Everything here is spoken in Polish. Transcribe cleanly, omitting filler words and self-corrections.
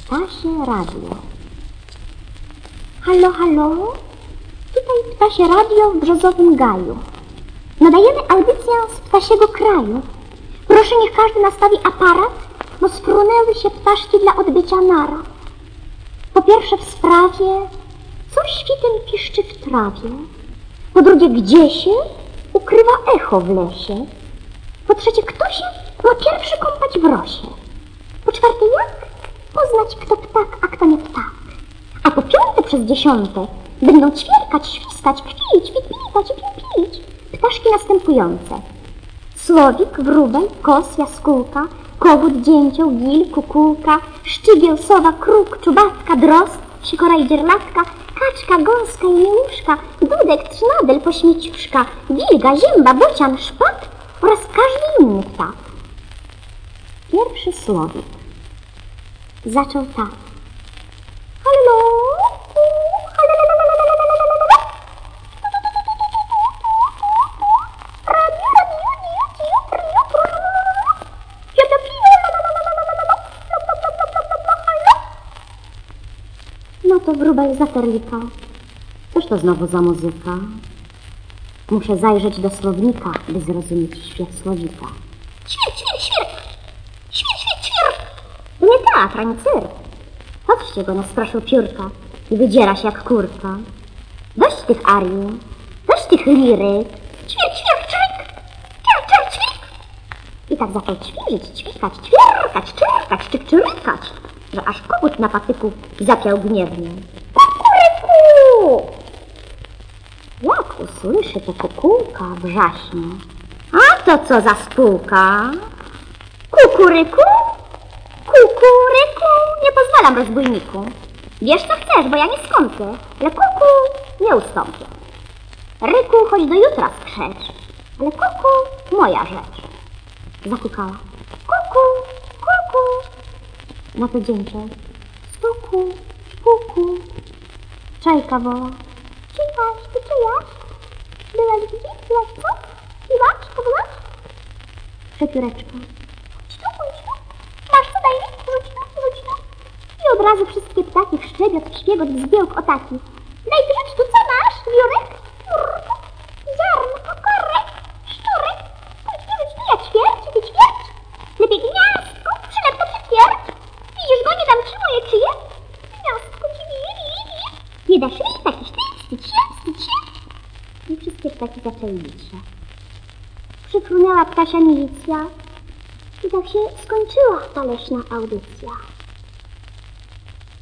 Ptasie radio. Halo, halo? Tutaj Ptasie radio w Brzozowym Gaju. Nadajemy audycję z ptasiego kraju. Proszę, niech każdy nastawi aparat, bo sfrunęły się ptaszki dla odbycia nara. Po pierwsze w sprawie, co świtem piszczy w trawie. Po drugie, gdzie się ukrywa echo w lesie. Po trzecie, kto się ma pierwszy kąpać w rosie. Po czwarte, jak poznać, kto ptak, a kto nie ptak. A po piąte przez dziesiąte będą ćwierkać, świstać, kwilić, pitpitać i pić ptaszki następujące: słowik, wróbel, kos, jaskółka, kogut, dzięcioł, gil, kukułka, szczygieł, sowa, kruk, czubatka, drozd, sikora i dzierlatka, kaczka, gąska i niełuszka, dudek, trznadel, pośmieciuszka, wilga, zięba, bocian, szpat oraz każdy inny ptak. Pierwszy słowik zaczął tak. Halo, no to wróbel zaterlikał. Cóż to znowu za muzyka? Muszę zajrzeć do słownika, by zrozumieć świat słowika. Świr, świr, świr! Świr, świr, świr! To nie teatr, ani cyrk. Patrzcie go, nastraszył piórka i wydziera się jak kurka. Dość tych arii, dość tych liryk. Ćwir, ćwir, ćwik! Ćwir, ćwir, ćwik! I tak zaczął ćwirzyć, ćwikać, ćwierkać, czyrkać, czykczyrykać, że aż kogut na patyku zapiał gniewnie. Kukuryku! Jak usłyszy to kukułka, wrzaśnie. A to co za spółka? Kukuryku? Kukuryku! Nie pozwalam, rozbójniku. Wiesz co chcesz, bo ja nie skąpię, ale kuku nie ustąpię. Ryku, choć do jutra skrzecz, ale kuku moja rzecz. Zakukała. Kuku, kuku. Na to dzięcioł. Stuku, puku. Czajka woła. Czyjaś, ty czyjaś? Byłaś gdzie? Byłaś co? Piłaś? To byłaś? Przepióreczka. Chodź tu. Masz co, daj mi? Rzuć tu. I od razu wszystkie ptaki w szczebiot, w śpiegot, w zgiełk o taki. Daj ty, rzuć tu, co masz? Wiórek? Piórko? Ziarnko, korek? Szczurek? Rzuć tu, ja ćwierć, ty ćwierć. Lepiej gniazdko, przynętko przetwierć. Widzisz go, nie dam ci moje czyje? Gniazdko ci wije. Nie dasz mi takiś ty, wstydź się. I wszystkie ptaki zaczęły bić się. Przyfrunęła ptasia milicja i tak się skończyła ta leśna audycja.